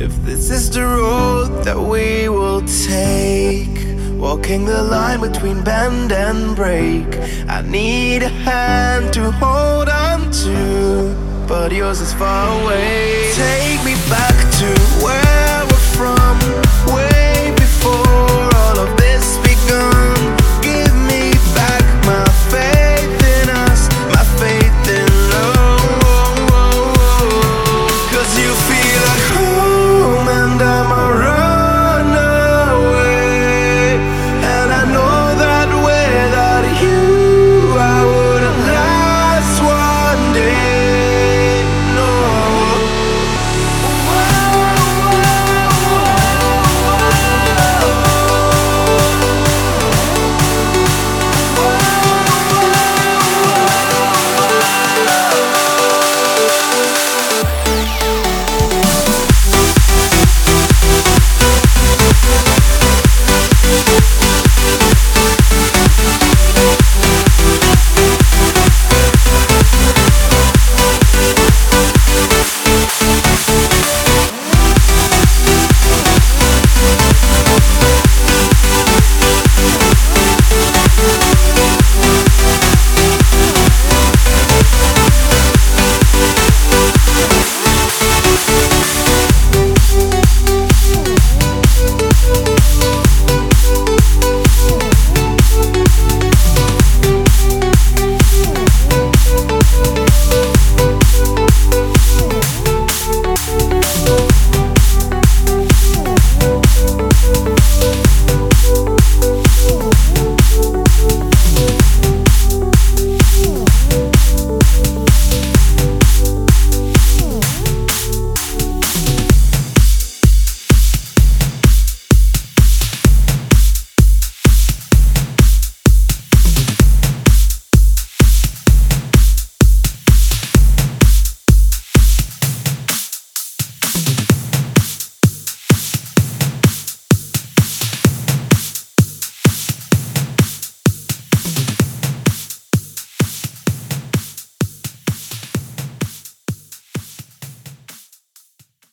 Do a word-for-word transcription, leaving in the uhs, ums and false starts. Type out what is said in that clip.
if this is the road that we will take. Walking the line between bend and break. I need a hand to hold on to, but yours is far away. Take me back to